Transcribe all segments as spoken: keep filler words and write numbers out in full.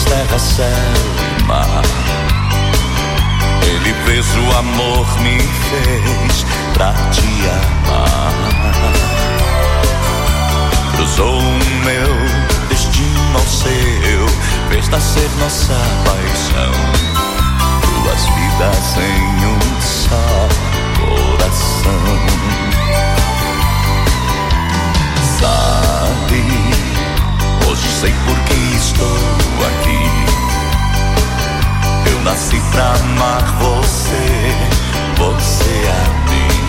céus, terra, céu e mar. Ele fez o amor, me fez pra te amar. Cruzou o meu destino ao seu, fez nascer nossa paixão. Duas vidas em um só coração. Sabe, hoje sei por que estou aqui. Eu nasci pra amar você, você a mim.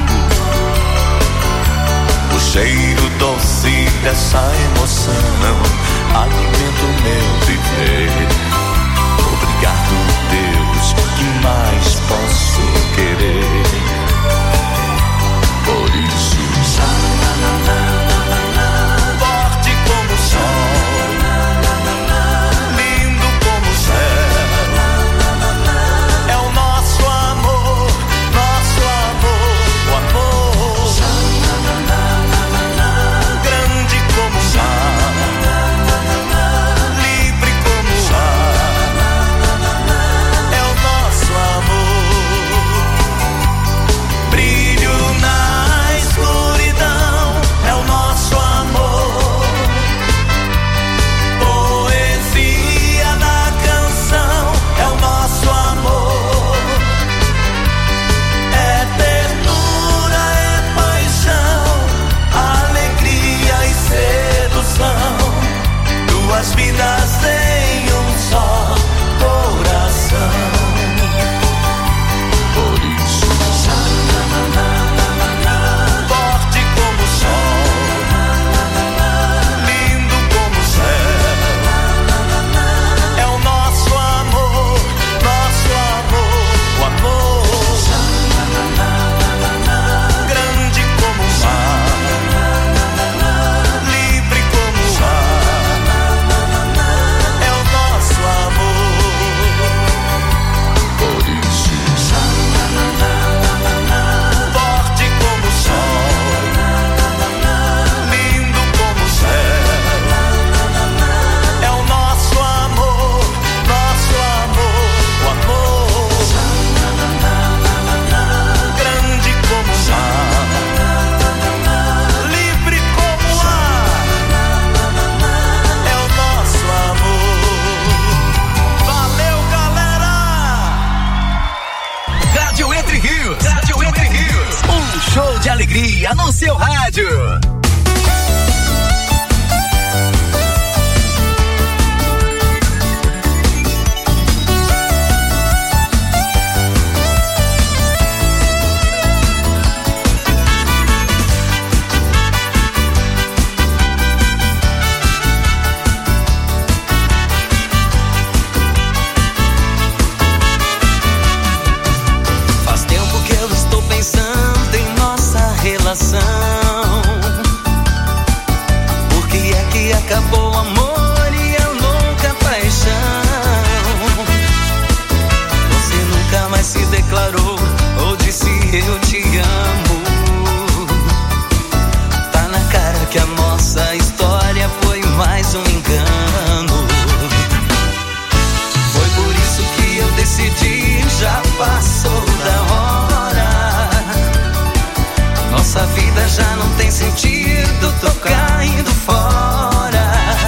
O cheiro doce dessa emoção alimenta o meu viver. Obrigado, Deus, que mais posso querer? Por isso, forte como o sol, lindo como o céu, é o nosso amor, nosso amor, o amor, grande como o mar, livre como o ar, é o nosso amor, brilho na escuridão, é o nosso amor, poesia na canção, é o nosso amor, é ternura, é paixão, alegria e sedução, duas vidas em um só coração. Por isso, forte como o sol, lindo como o céu, é o nosso amor, nosso amor, o amor, grande como o mar, livre como o ar, é o nosso amor. Por isso, forte como o sol, lindo como o céu, é o nosso amor, nosso amor, o amor, grande como o mar, livre como o ar, é o nosso amor. Valeu, galera! Rádio Entre Rios, Rádio Entre Rios, um show de alegria no seu rádio. Faz tempo que eu estou pensando em nossa relação. Por que é que acabou o amor e a louca paixão? Você nunca mais se declarou ou disse eu te amo. Tá na cara que a nossa história foi mais um engano. Foi por isso que eu decidi, já passou da hora. Nossa vida já não tem sentido, tô caindo fora.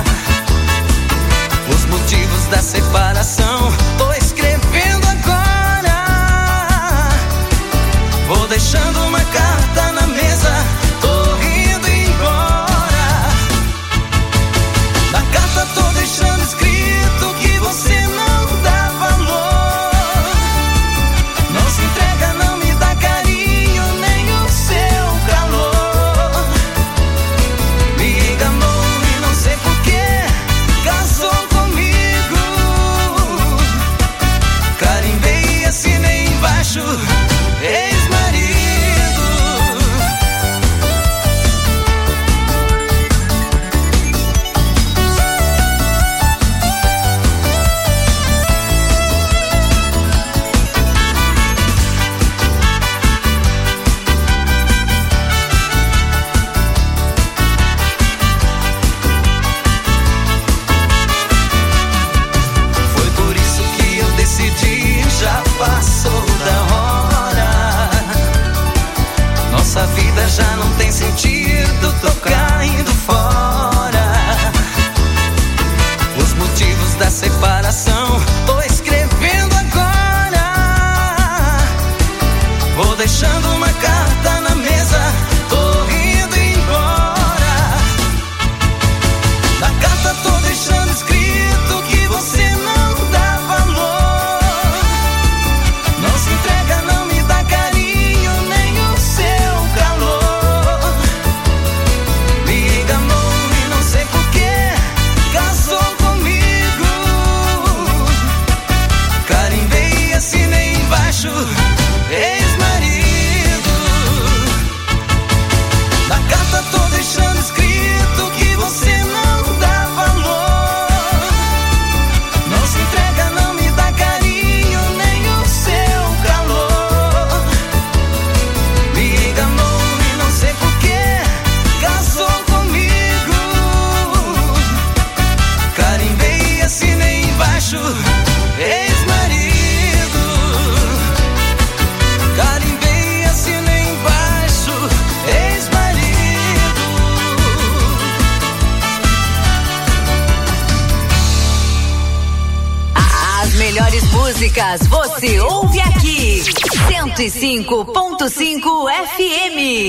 músicas você ouve aqui. cento e cinco ponto cinco F M.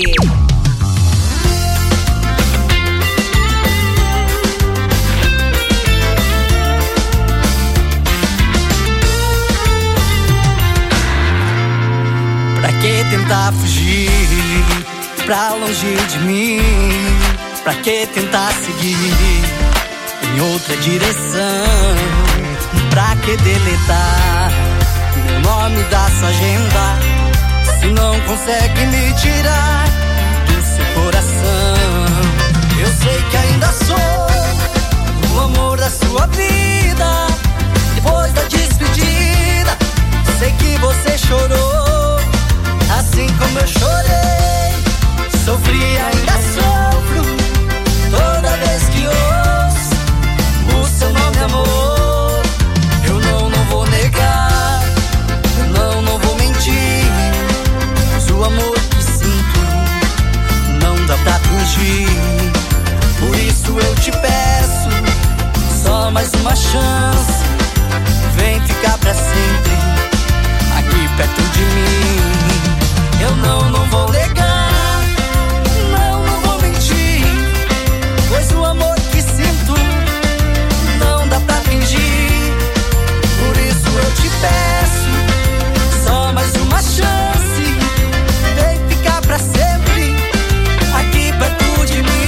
Pra que tentar fugir pra longe de mim? Pra que tentar seguir em outra direção? Pra que deletar meu nome da sua agenda se não consegue me tirar do seu coração? Eu sei que ainda sou o amor da sua vida. Depois da despedida, sei que você chorou assim como eu chorei. Sofri, ainda sofro toda vez que ouço o seu nome, amor. Eu não, não vou negar, eu não, não vou mentir, mas o amor que sinto não dá pra fingir. Por isso eu te peço só mais uma chance. Vem ficar pra sempre aqui perto de mim. Eu não, não vou negar, não, não vou mentir, pois o amor que sinto não dá pra fingir. Por isso eu te peço só mais uma chance. Vem ficar pra sempre aqui perto de mim.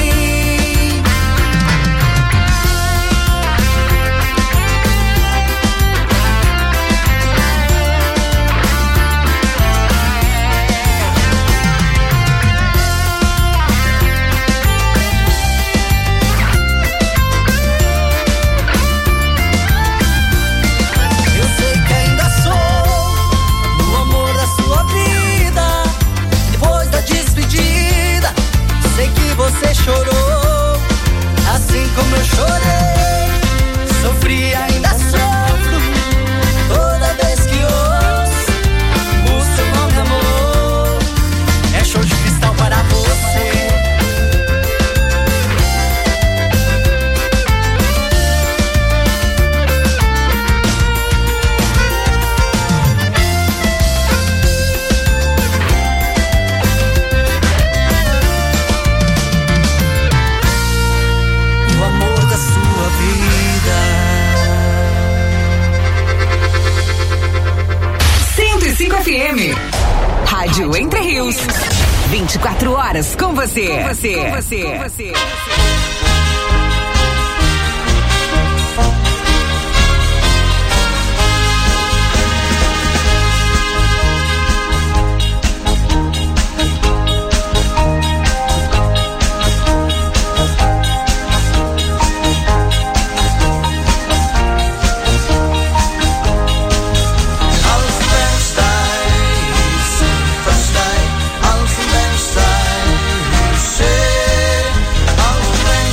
Você chorou assim como eu chorei. Sofri, ainda sofro toda vez que ouço o seu nome, amor. É show de cristal para você. F M. Rádio Entre Rios. vinte e quatro horas com você. Com você. Com você. Com você. Alls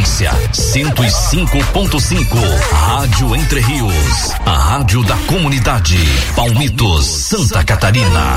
Frequência cento e cinco ponto cinco. Rádio Entre Rios. A rádio da comunidade. Palmitos, Santa Catarina.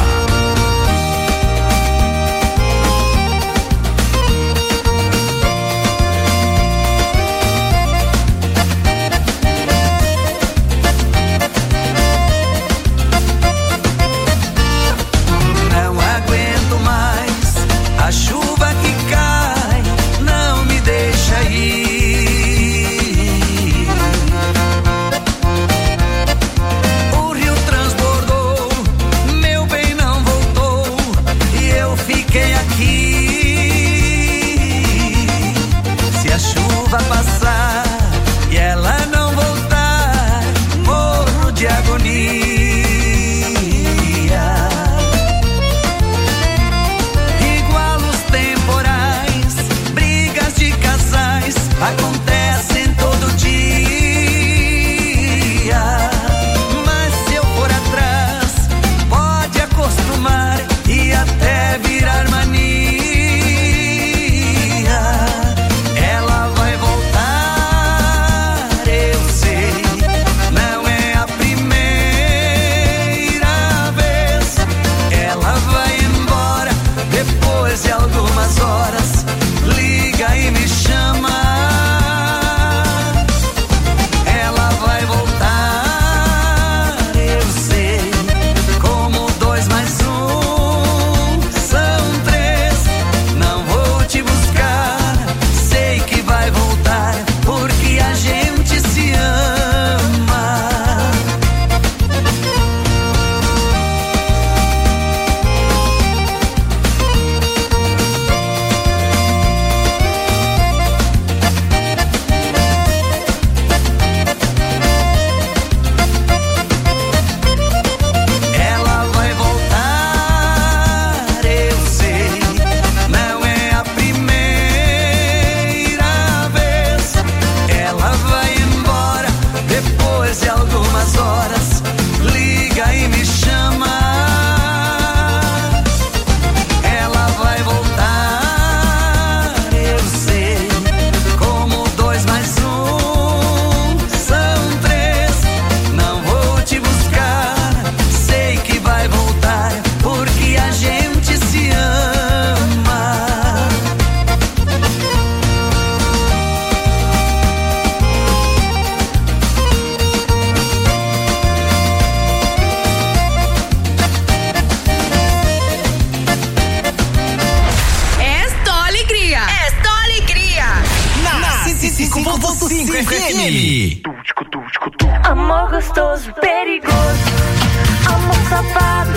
Amor gostoso, perigoso, amor safado,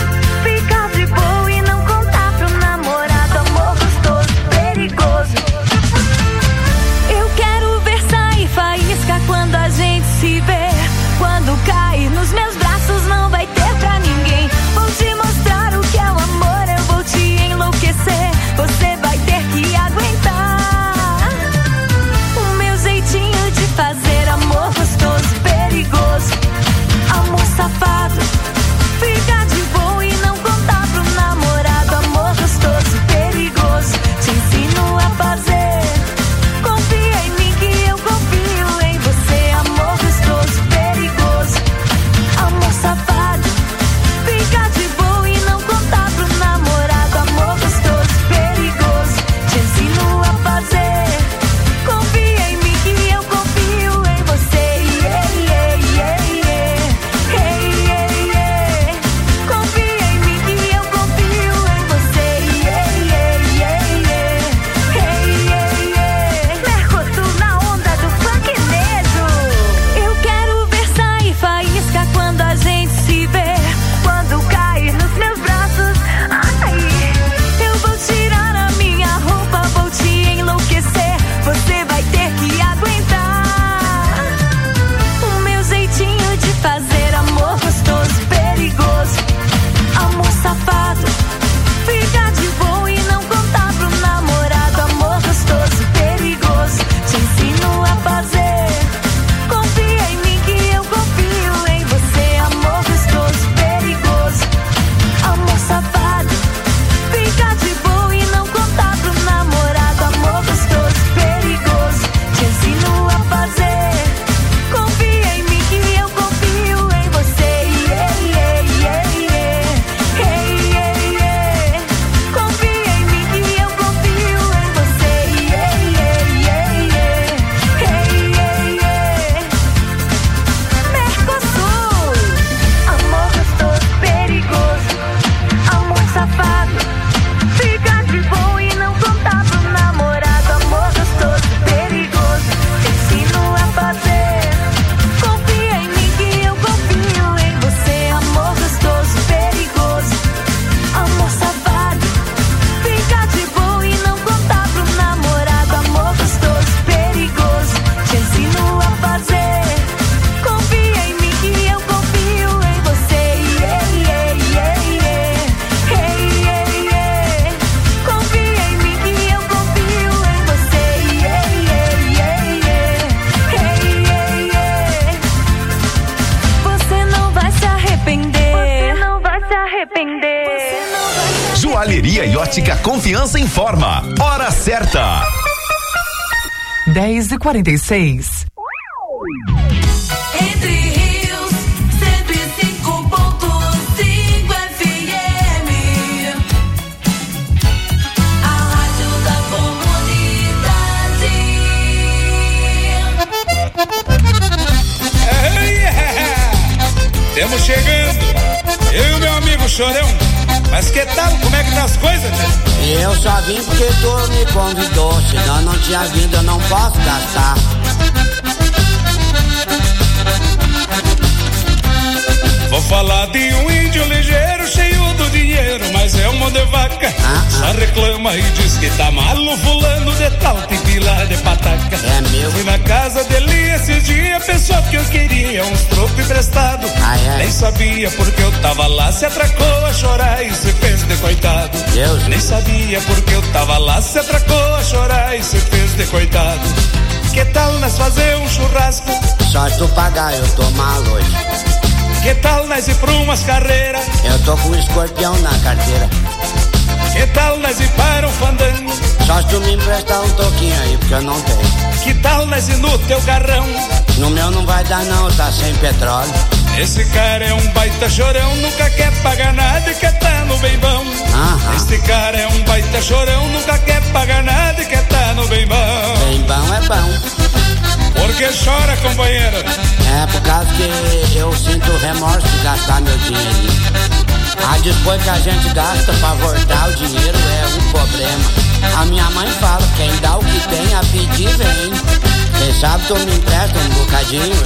ficar de boa e não contar pro namorado. Amor gostoso, perigoso. Eu quero ver sair faísca quando a gente se vê. Quando cair nos meus braços não vai ter pra ninguém. Vou te mostrar o que é o amor, eu vou te enlouquecer. Você vai ter que aguentar o meu jeitinho de fazer amor gostoso, perigoso, amor safado, fica de boa. Ótica Confiança informa. Hora certa. dez e quarenta e seis. Entre Rios, cento e cinco ponto cinco F M. A rádio da comunidade. É, temos chegando. Eu e o meu amigo Chorão. Mas que tal? Como é que tá as coisas, tia? Eu só vim porque tu me convidou. Senão não tinha vindo, eu não posso gastar. Vou falar de um índio ligeiro, cheio do dinheiro, mas é uma de vaca. Ah, Só ah. reclama e diz que tá malo fulano de tal tipila de pataca. É meu. Fui na casa dele esses dias, pensou que eu queria uns trocos emprestados. Ah, é? Nem sabia porque eu tava lá, se atracou a chorar e se fez de coitado. Deus. Nem sabia porque eu tava lá, se atracou a chorar e se fez de coitado. Que tal nós fazer um churrasco? Só tu pagar, eu tô mal hoje. Que tal nós ir pra umas carreiras? Eu tô com um escorpião na carteira. Que tal nós ir para um fandango? Só se tu me emprestar um toquinho aí, porque eu não tenho. Que tal nós ir no teu carrão? No meu não vai dar não, tá sem petróleo. Esse cara é um baita chorão, nunca quer pagar nada e quer tá no bem bom. Aham. Esse cara é um baita chorão, nunca quer pagar nada e quer tá no bem bom. Bem bom é bom. Por que chora, companheiro? É por causa que eu sinto remorso de gastar meu dinheirinho. Ah, depois que a gente gasta pra voltar o dinheiro é um problema. A minha mãe fala, quem dá o que tem a pedir vem. Quem sabe tu me empresta um bocadinho,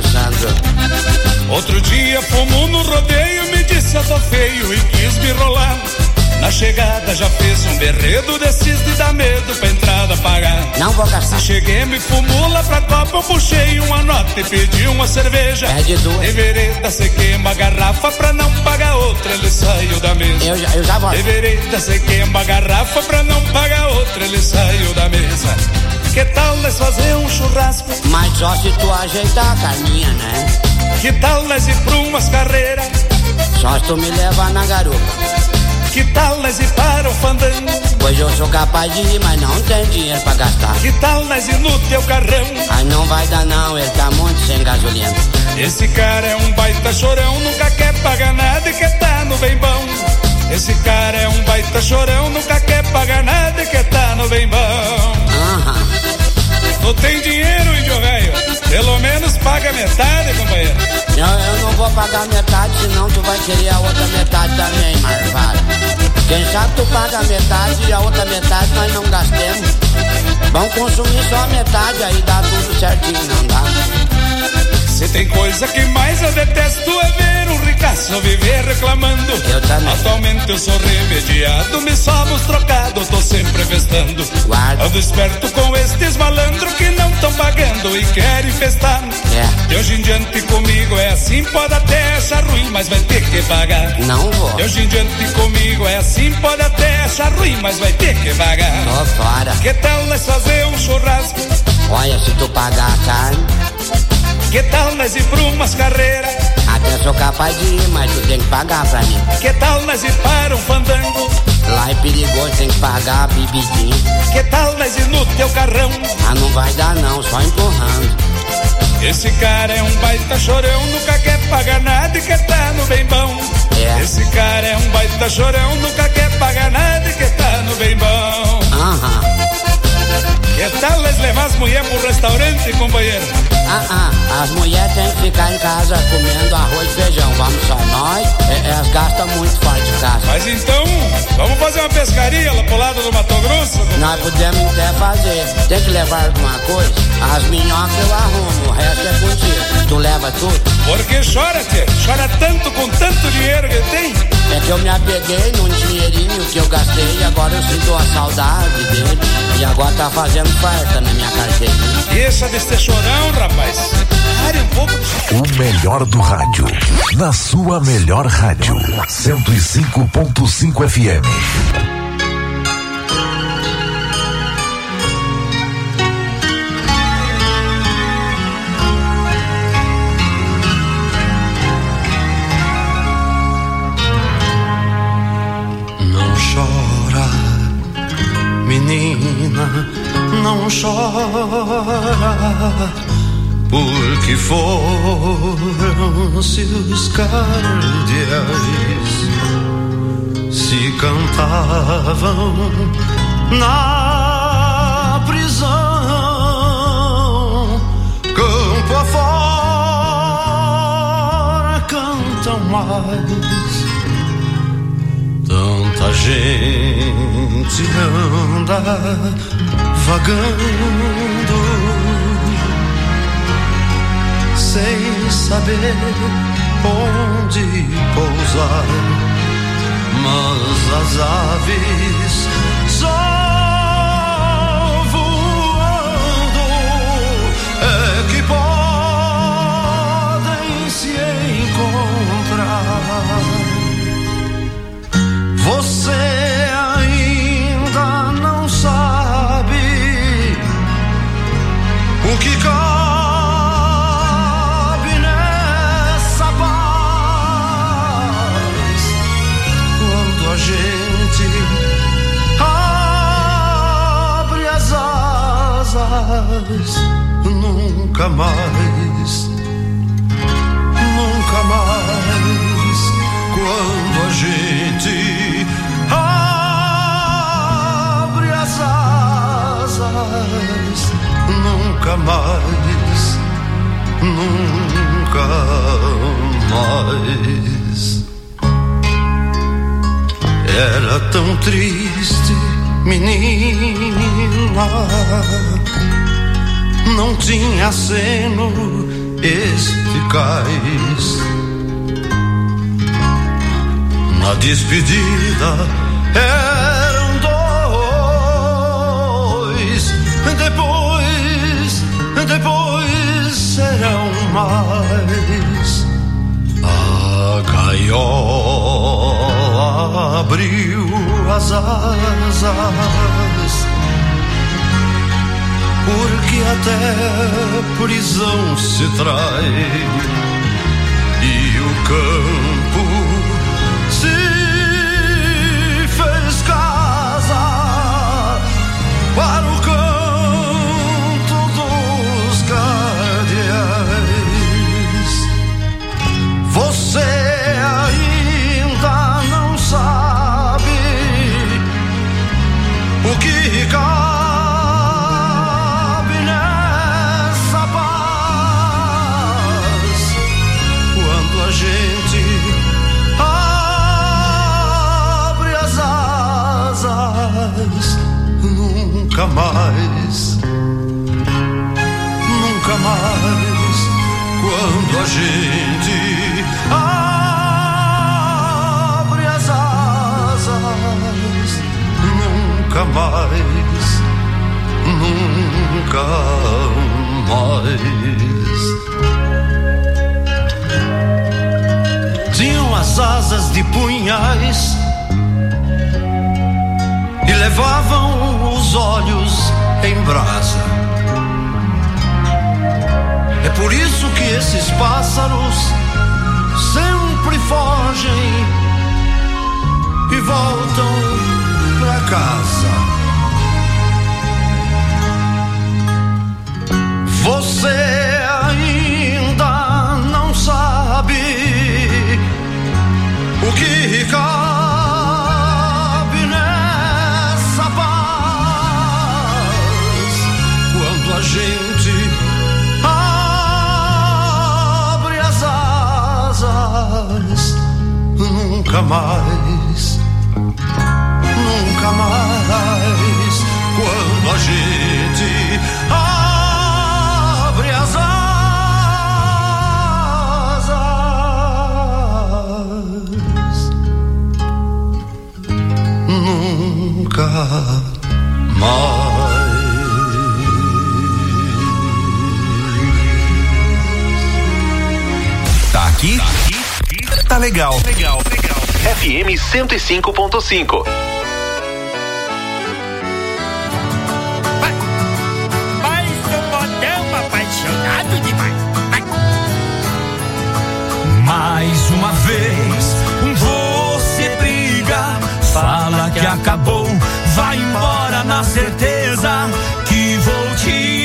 Sandro. Outro dia fomos no rodeio, me disse eu tô feio e quis me rolar. Na chegada já fez um berredo desses de dar medo pra entrada pagar. Não vou gastar. Cheguei, me fumou lá pra copa, eu puxei uma nota e pedi uma cerveja. É de duas. Em vereda cê queima a garrafa pra não pagar outra, ele saiu da mesa. Eu já, eu já vou. Em vereda cê queima a garrafa pra não pagar outra, ele saiu da mesa. Que tal nós fazer um churrasco? Mas só se tu ajeitar a carninha, né? Que tal nós ir pra umas carreiras? Só se tu me levar na garupa. Que tal nós ir para o fandango? Pois eu sou capaz de ir, mas não tenho dinheiro pra gastar. Que tal nós ir no teu carrão? Ai, não vai dar não, ele tá muito sem gasolina. Esse cara é um baita chorão, nunca quer pagar nada e quer tá no bem bom. Esse cara é um baita chorão, nunca quer pagar nada e quer tá no bem bom. Aham. Tu tem dinheiro, índio velho? Pelo menos paga metade, companheiro. Eu, eu não vou pagar metade, senão tu vai querer a outra metade também, Marvado. Quem sabe tu paga metade e a outra metade nós não gastemos. Vamos consumir só a metade, aí dá tudo certinho, não dá? Se tem coisa que mais eu detesto é ver um ricaço viver reclamando. Eu também. Atualmente eu sou remediado, me somos os trocados, tô sempre festando. Guarda. Ando esperto com estes malandros que não tão pagando e querem festar. É. De hoje em diante comigo é assim, pode até achar ruim, mas vai ter que pagar. Não vou. De hoje em diante comigo é assim, pode até achar ruim, mas vai ter que pagar. Tô fora. Que tal nós fazer um churrasco? Olha, se tu pagar a carne. Que tal nós ir pra umas carreiras? Até sou capaz de ir, mas tu tem que pagar pra mim. Que tal nós ir para um fandango? Lá é perigoso, tem que pagar a bebidinha. Que tal nós ir no teu carrão? Ah, não vai dar não, só empurrando. Esse cara é um baita chorão, nunca quer pagar nada e quer tá no bem bom. É. Esse cara é um baita chorão, nunca quer pagar nada e quer tá no bem bom. Aham. Que tal nós levar as mulheres pro restaurante, companheiro? Ah, ah, as mulheres têm que ficar em casa comendo arroz e feijão. Vamos só nós, é, elas gastam muito fora de casa. Mas então, vamos fazer uma pescaria lá pro lado do Mato Grosso? Companheiro? Nós podemos até fazer. Tem que levar alguma coisa? As minhocas eu arrumo, o resto é contigo. Tu leva tudo? Porque chora, tchê? Chora tanto com tanto dinheiro que tem? É que eu me apeguei num dinheirinho que eu gastei e agora eu sinto a saudade dele. E agora tá fazendo falta na minha carteira. Deixa de ser chorão, rapaz. Pare um pouco. O melhor do rádio. Na sua melhor rádio. cento e cinco ponto cinco F M. Não chora, chora, porque foram-se os cardeais, se cantavam na prisão, campo afora cantam mais. Tanta gente anda vagando sem saber onde pousar, mas as aves só voando é que podem se encontrar. Você ainda não sabe o que cabe nessa paz, quando a gente abre as asas. Nunca mais, nunca mais, quando a gente abre as asas, nunca mais, nunca mais. Era tão triste, menina, não tinha aceno eficaz. Na despedida eram dois, depois, depois serão mais. A gaiola abriu as asas, porque até prisão se trai, e o campo se fez casa para o canto dos cardeais. Você ainda não sabe o que cabe nessa paz, quando a gente abre as asas. Nunca mais, nunca mais, quando a gente abre as asas. Nunca mais, nunca mais. Tinham as asas de punhais e levavam os olhos em brasa. É por isso que esses pássaros sempre fogem e voltam pra casa. Você ainda não sabe o que cabe nessa paz, quando a gente abre as asas. Nunca mais, nunca mais, quando a gente abre as asas. Nunca mais. Tá aqui? Tá aqui? Tá legal. Legal, legal. F M cento e cinco ponto cinco. Vai, vai, sou modão apaixonado demais. Vai. Mais uma vez, você briga, fala que acabou, vai embora na certeza que vou te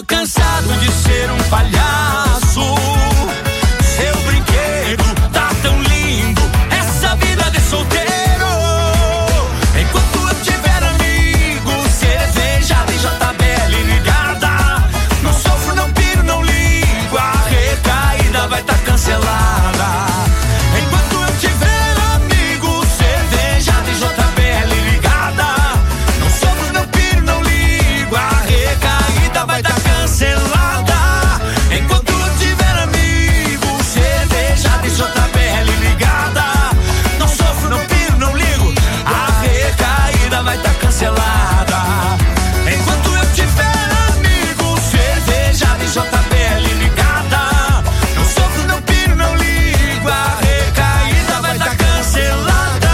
cansado de ser um palhaço. Seu brinquedo tá tão lindo, essa vida de solteiro. Enquanto eu tiver amigo, cervejada e J B L ligada, não sofro, não piro, não ligo, a recaída vai tá cancelada. Enquanto eu tiver amigo, cervejada e J B L ligada, não sofro, não piro, não ligo, a recaída vai tá cancelada. Enquanto eu tiver amigo, cervejada e J B L ligada, não sofro, não piro, não ligo, a recaída vai tá cancelada. Enquanto eu tiver amigo, cervejada e J B L ligada, não sofro, não piro, não ligo, a recaída vai tá cancelada.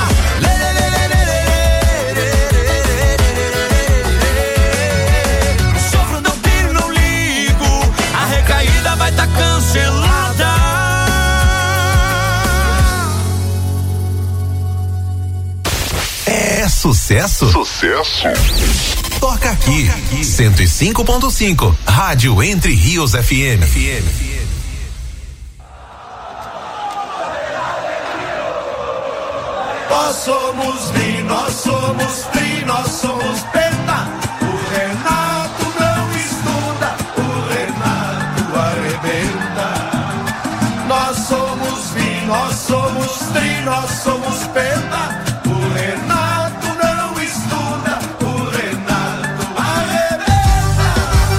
Não sofro, não piro, não ligo, a recaída vai tá cancelada. É sucesso? Sucesso. Toca aqui. cento e cinco ponto cinco. Rádio Entre Rios F M. Nós somos Li, nós somos Tri, nós somos Penta. O Renato não estuda, o Renato arrebenta. Nós somos Li, nós somos Tri, nós somos Penta. O Renato não estuda, o Renato arrebenta.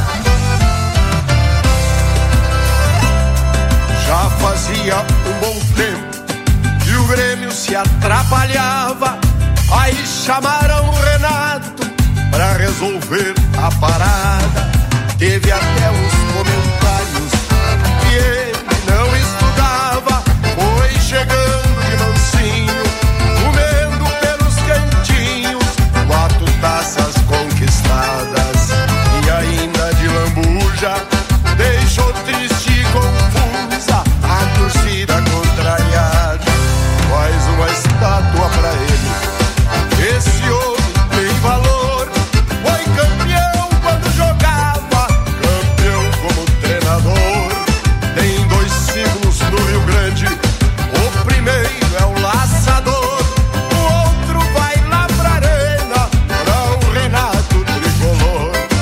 Já fazia um bom tempo e o Grêmio se atrapalhava, aí chamaram o Renato pra resolver a parada. Teve até uns comentários que ele não estudava, foi chegando de mansinho, comendo pelos cantinhos, quatro taças conquistadas e ainda de lambuja, deixou triste e confusa a torcida contrariada. Faz uma estátua pra ele, esse homem tem valor. Foi campeão quando jogava, campeão como treinador. Tem dois símbolos no Rio Grande, o primeiro é o laçador, o outro vai lá pra arena, pra o Renato tricolor.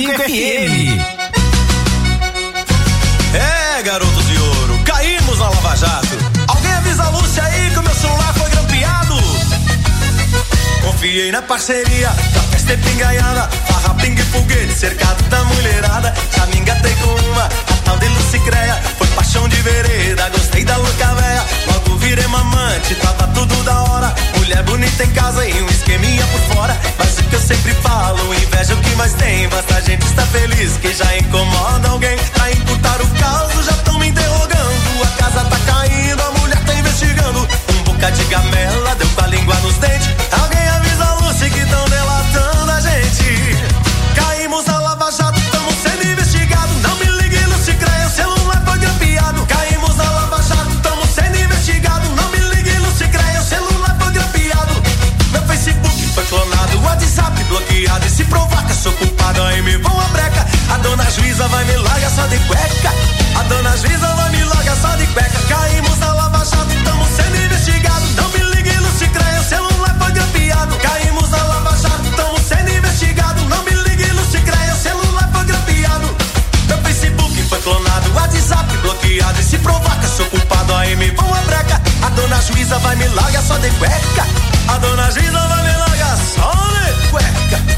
cinco F M. É, garotos de ouro, caímos na Lava Jato. Alguém avisa a Lúcia aí que o meu celular foi grampeado. Confiei na parceria, da festa é pingaiada, farra, pingue e foguete, cercado da mulherada. Já me engatei com uma, a tal de Lucicréia. Foi paixão de vereda, gostei da louca véia. Logo virei mamante, tava tudo da hora. Mulher bonita em casa e um esqueminha por fora. Mas o que eu sempre falo, inveja o que mais tem. Basta a gente estar feliz, que já incomoda alguém. Pra encurtar o caos, já tão me interrogando. A casa tá caindo, a mulher tá investigando. Um bocado de gamela, deu com a língua nos dentes. Alguém avisa a Lúcia que tão delatando a gente. Caímos na Lava Jato, tamo sendo investigados. Não me ligue, Lúcia Creia, o celular foi grampeado. Caímos na Lava Jato, tamo sendo investigados. Não me ligue, Lúcia Creia, o celular foi grampeado. Meu Facebook foi clonado, o WhatsApp bloqueado. E se provar que eu sou culpado, aí me vão a breca. A dona juíza vai me largar só de cueca. A dona juíza vai me largar só de cueca. Caímos na Lava Jato, tamo sendo investigados. Não me ligue, Lúcia Creia, o celular foi grampeado. Caímos na Lava Jato, tamo sendo investigados. Não me ligue, Lúcia Creia, o celular foi grampeado. Meu Facebook foi clonado, o WhatsApp bloqueado. E se provar que eu sou culpado, aí me vão a breca. A dona juíza vai me largar só de cueca. A dona juíza vai me largar só de cueca.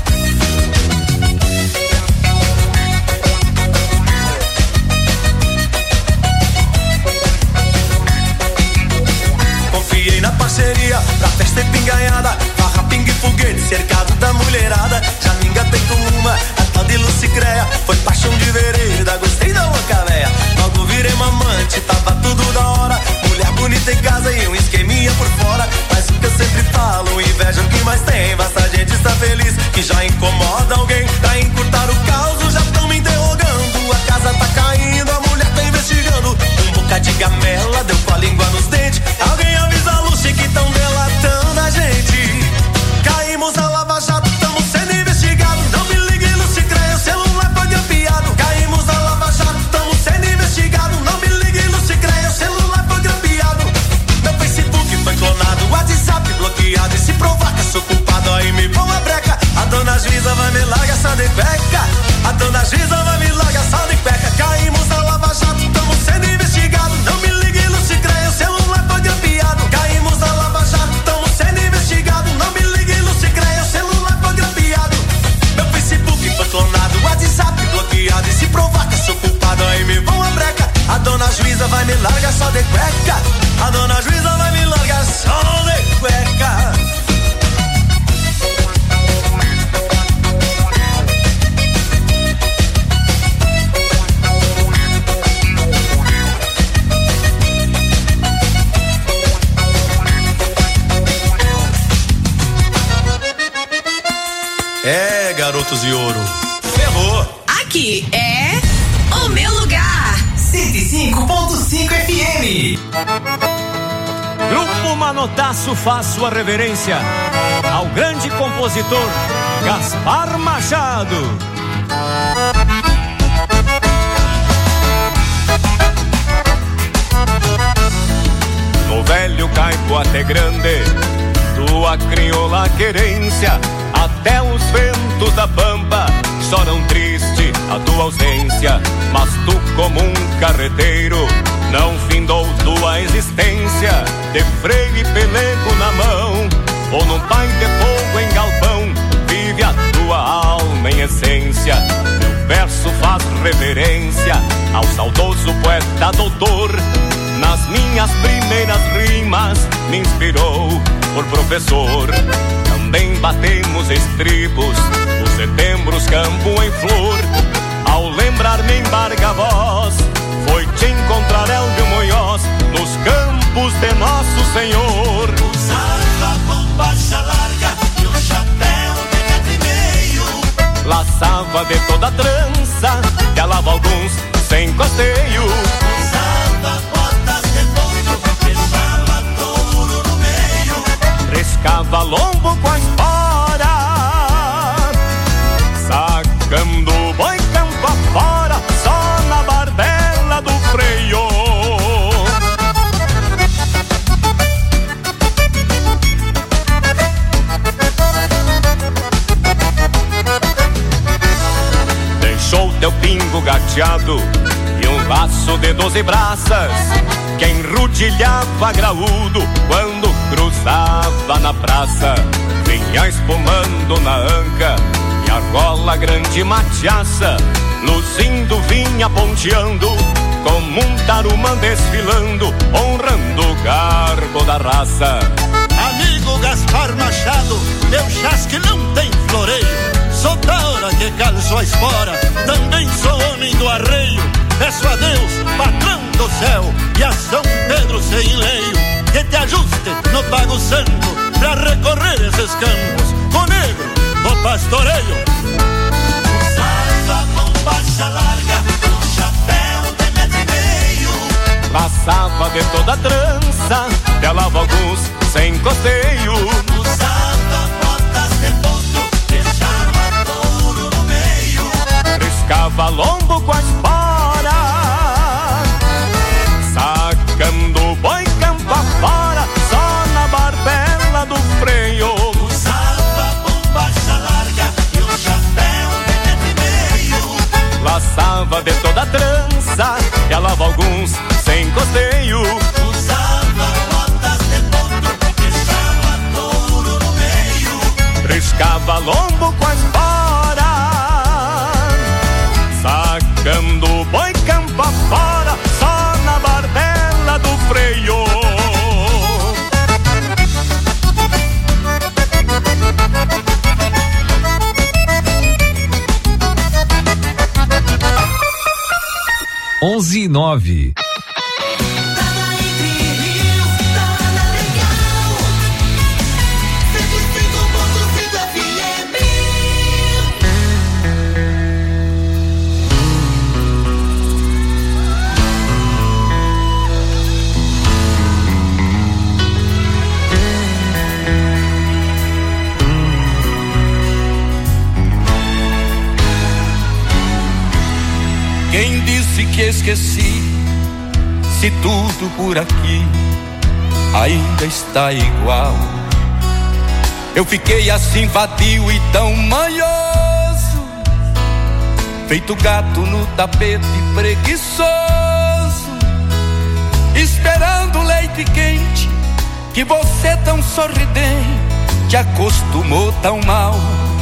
Confiei na parceria, pra festa pingaiada, farra, pingue e foguete, cercado da mulherada. Já me engatei com uma, a tal de Lucicréia. Foi paixão de vereda, gostei da louca véia. Logo virei mamante, tava tudo da hora. Mulher bonita em casa e um esqueminha por fora. Mas o que eu sempre falo, inveja o que mais tem. Basta a gente estar feliz, que já incomoda alguém. Pra encurtar o caos, já tão me interrogando. A casa tá caindo, a mulher tá investigando. Um bocado de gamela, deu com a língua nos dentes. Alguém avisa a Lúcia que tão delatando a gente. Caímos na Lava Jato, tamo sendo investigados. Não me ligue, Lúcia Creia, o celular foi grampeado. Caímos na Lava Jato, tamo sendo investigados. Não me ligue, Lúcia Creia, o celular foi grampeado. Meu Facebook foi clonado, o WhatsApp bloqueado. E se provar que eu sou culpado, aí me vão a breca. A dona juíza vai me largar só de cueca. A dona juíza vai me largar só de cueca. Caímos na Lava Jato, tamo sendo investigados. Não me ligue, Lúcia Creia, o celular foi grampeado. Caímos na Lava Jato, tamo sendo investigados. Não me ligue, Lúcia Creia, o celular foi grampeado. Meu Facebook foi clonado, o WhatsApp bloqueado. E se provar que eu sou culpado, aí me vão a breca. A dona juíza vai me largar só de cueca. A dona juíza vai me largar só de cueca. É, garotos de ouro, ferrou. Aqui é o meu lugar. cento e cinco ponto cinco F M. Grupo Manotaço faz sua reverência ao grande compositor Gaspar Machado. No velho Caipoate Grande, tua crioula querência, até os ventos da pampa choram triste a tua ausência. Mas tu, como um carreteiro, não findou tua existência. De freio e pelego na mão, ou num pai de fogo em galpão, vive a tua alma em essência. Meu verso faz reverência ao saudoso poeta doutor. Nas minhas primeiras rimas me inspirou por professor. Também batemos estribos nos setembros, campo em flor. Ao lembrar-me embarga a voz, foi te encontrar Elvio Munhoz nos campos de Nosso Senhor. Usava bombacha larga e um chapéu de metro e meio. Laçava de toda a trança, calava alguns sem costeio. Usava botas de ponto, deixava touro no meio. Riscava lombo com a espora, sacando o boi campo afora, só na barbela do freio. prateado e um laço de doze braças que enrudilhava graúdo quando cruzava na praça. Vinha espumando na anca e a gola grande mateaça, luzindo vinha ponteando como um tarumã desfilando, honrando o garbo da raça. Amigo Gaspar Machado, meu chasque não tem floreio, sou da hora que calço a espora, também sou homem do arreio. Peço a Deus, patrão do céu, e a São Pedro sem enleio, que te ajuste no pago santo pra recorrer esses campos com negro do pastoreio. Usava bombacha larga, um chapéu de metro e meio, passava de toda trança, pelava alguns sem costeio. Usava botas de potro, deixava touro no meio, riscava lombo com a espora, sacando o boi campo afora, só na barbela do freio. Usava bombacha larga e um chapéu de metro e meio, laçava de toda trança, pelava alguns sem costeio. Usava botas de potro, deixava touro no meio, riscava lombo com a espora, sacando o boi campo afora, só na barbela do freio. Onze e nove. Quem disse que esqueci, se tudo por aqui ainda está igual? Eu fiquei assim vadio e tão manhoso, feito gato no tapete preguiçoso, esperando leite quente, que você tão sorridente acostumou tão mal.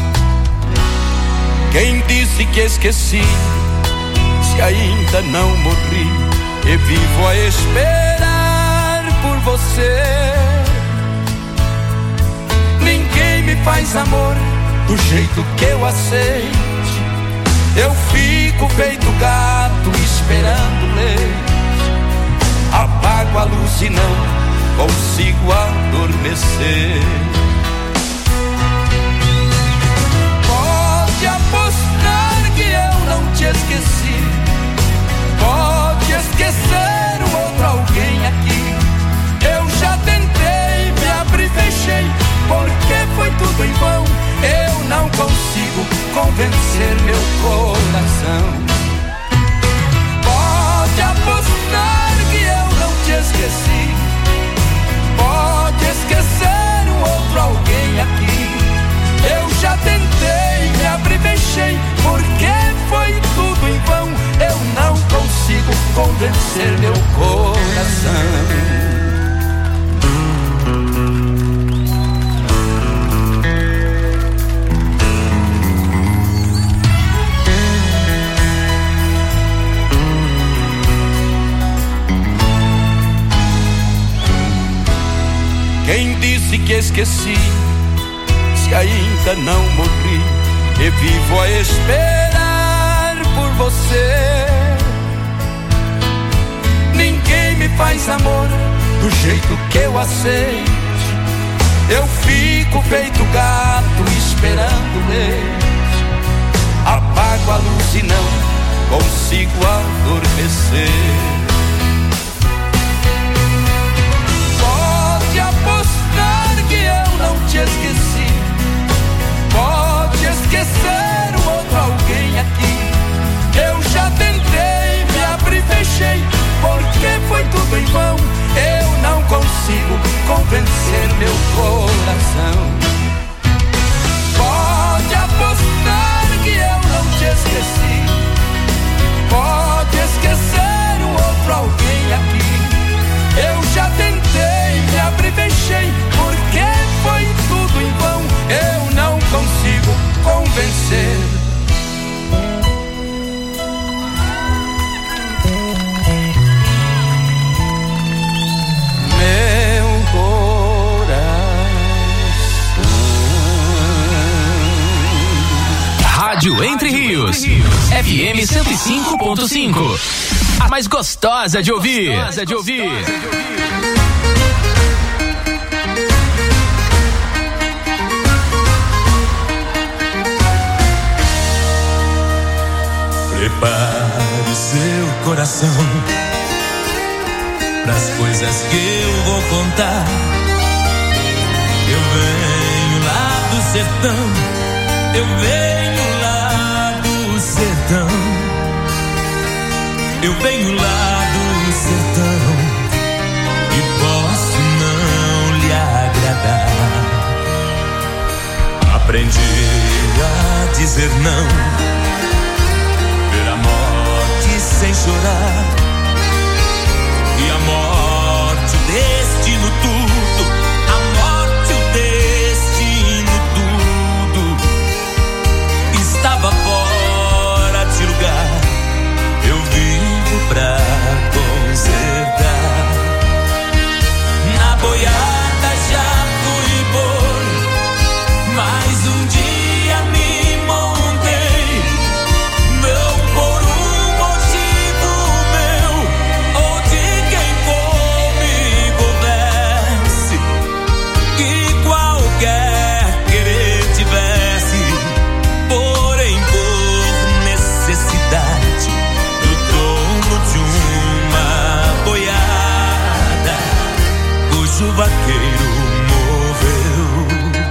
Quem disse que esqueci, se ainda não morri e vivo a esperar por você? Ninguém me faz amor do jeito que eu aceite, eu fico feito gato esperando leite, apago a luz e não consigo adormecer. Pode apostar que eu não te esqueci, pode esquecer o outro alguém aqui. Eu já tentei, me abri e fechei, porque foi tudo em vão. Eu não consigo convencer meu coração. Pode apostar que eu não te esqueci, pode esquecer o outro alguém aqui. Eu já tentei, me abri e fechei, porque foi tudo em vão. Eu não consigo convencer meu coração. Quem disse que esqueci, se ainda não morri e vivo a esperar por você? Ninguém me faz amor do jeito que eu aceite, eu fico feito gato esperando leite, apago a luz e não consigo adormecer. Pode apostar que eu não te esqueci, pode esquecer o outro alguém aqui. Eu já tentei, me abri e fechei, porque foi tudo em vão. Eu não consigo convencer meu coração. Pode apostar que eu não te esqueci, pode Rádio Entre Rios, F M cento e cinco ponto cinco. A mais gostosa de ouvir. Gostosa de ouvir. Prepare seu coração pras coisas que eu vou contar. Eu venho lá do sertão, eu venho lá do sertão, eu venho lá do sertão e posso não lhe agradar. Aprendi a dizer não, ver a morte sem chorar, e a morte, o destino, tudo, a morte, o destino, tudo estava fora de lugar. Eu vivo pra consertar. Na boiada já fui boi, mas um dia me montei, não por um motivo meu ou de quem comigo desce, que qualquer querer tivesse, porém por necessidade do dono de uma boiada cujo vaqueiro morreu.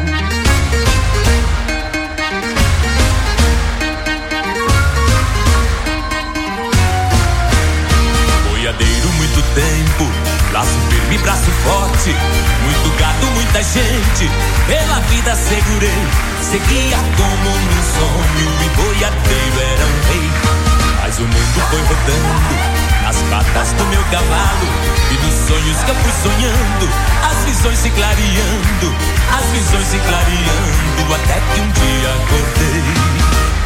Boiadeiro muito tempo, laço firme, braço forte, muito gado, muita gente, pela vida segurei, seguia como num sonho e boiadeiro era um rei. Mas o mundo foi rodando nas patas do meu cavalo, e dos sonhos que eu fui sonhando, as visões se clareando, as visões se clareando, até que um dia acordei.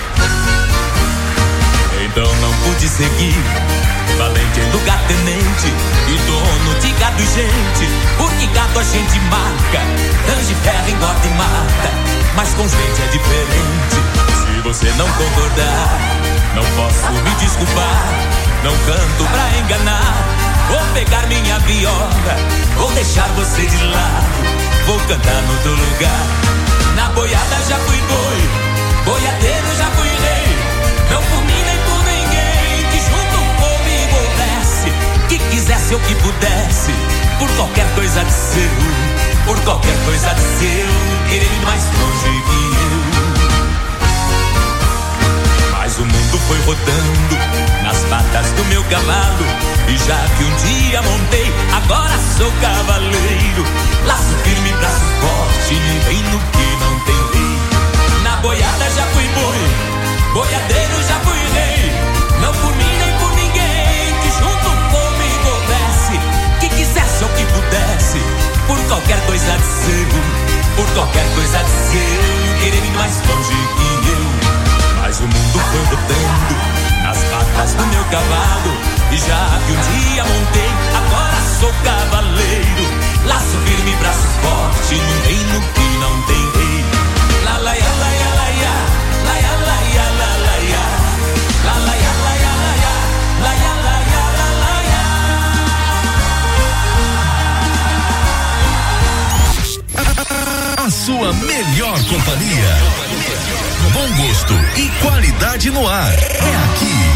Então não pude seguir, valente em lugar tenente e dono de gado e gente, porque gado a gente marca, range ferro, engorda e mata, mas com gente é diferente. Se você não concordar, não posso me desculpar, não canto pra enganar, vou pegar minha viola, vou deixar você de lado, vou cantar no outro lugar. Na boiada já fui boi, boiadeiro já fui rei, não por mim nem por ninguém que junto comigo houvesse, que quisesse ou que pudesse, por qualquer coisa de seu, por qualquer coisa de seu, querer ir mais longe que eu. Mas o mundo foi rodando nas patas do meu cavalo, e já que um dia montei, agora sou cavaleiro, laço firme, braço forte, ninguém no que não tem rei. Na boiada já fui boi, boiadeiro já fui rei, não por mim nem por ninguém que junto comigo houvesse, que quisesse ou que pudesse, por qualquer coisa de seu, por qualquer coisa de seu, querer ir mais longe que eu. Mas o mundo foi rodando nas patas do meu cavalo, e já que um dia montei, agora sou cavaleiro, laço firme, braço forte, num reino que não tem rei. La la ya, la ya, la ya, la ya, la ya, la la ya, la la ya, la ya, la ya, la ya, la ya, la la ya. A sua melhor companhia. Bom gosto e qualidade no ar. É aqui.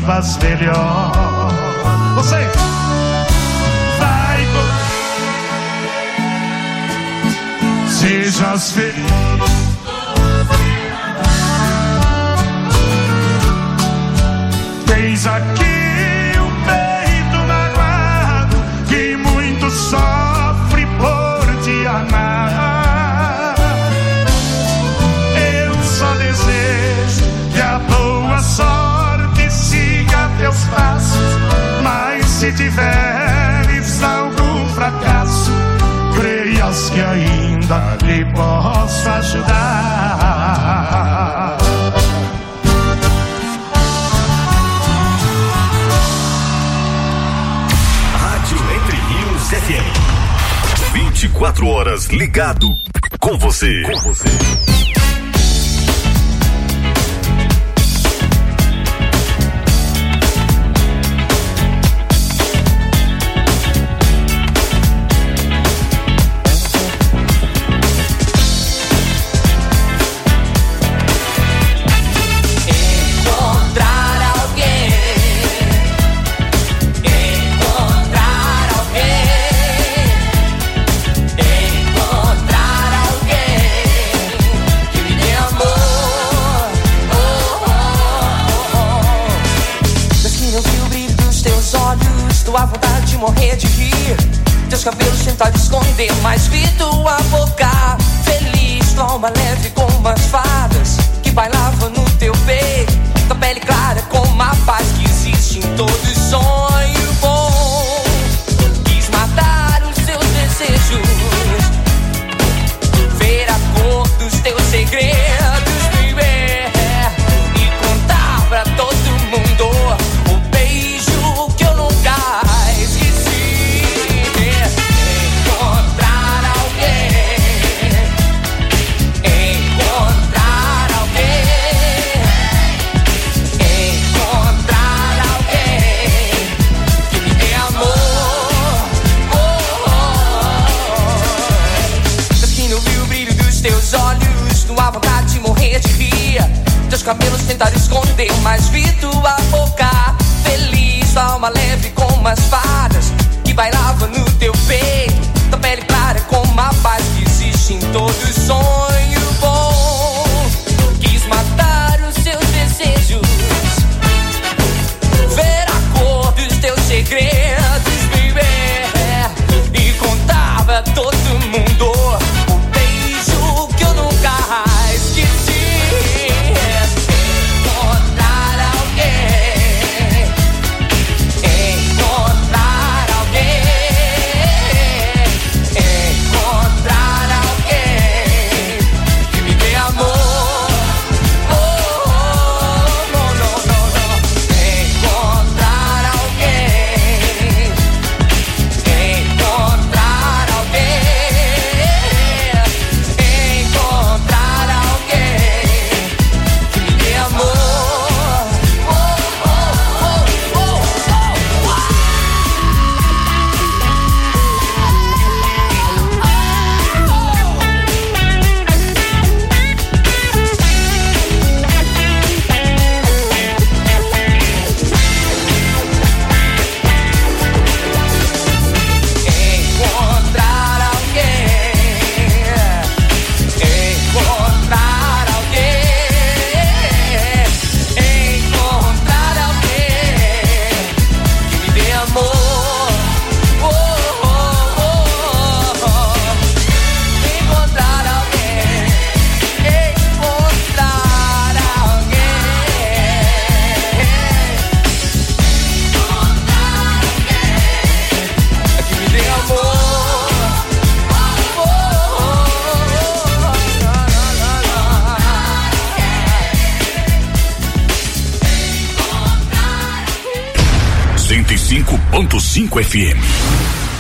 vivas melhor. Você vai, sejas feliz. Tens aqui o peito magoado que muito sofre por te amar. Eu só desejo que a boa sorte siga teus passos, mas se tiveres algum fracasso, creias que ainda lhe posso ajudar. Rádio Entre Rios F M. vinte e quatro horas ligado com você. Com você. A vontade de morrer de rir, teus cabelos tentaram esconder, mas vi tua boca feliz, tua alma leve como as fadas que bailavam no teu peito, tua pele clara como a paz que existe em todo sonho bom. Quis matar os seus desejos, ver a cor dos teus segredos, viver e contar pra todo mundo o beijo que eu nunca teus cabelos tentaram esconder, mas vi tua boca feliz, tua alma leve como as fadas que bailavam no teu peito, tua pele clara como a paz que existe em todo sonho bom. Quis matar os seus desejos, ver a cor dos teus segredos, viver e contar pra todo mundo o beijo que eu nunca esqueci. cento e cinco ponto cinco F M.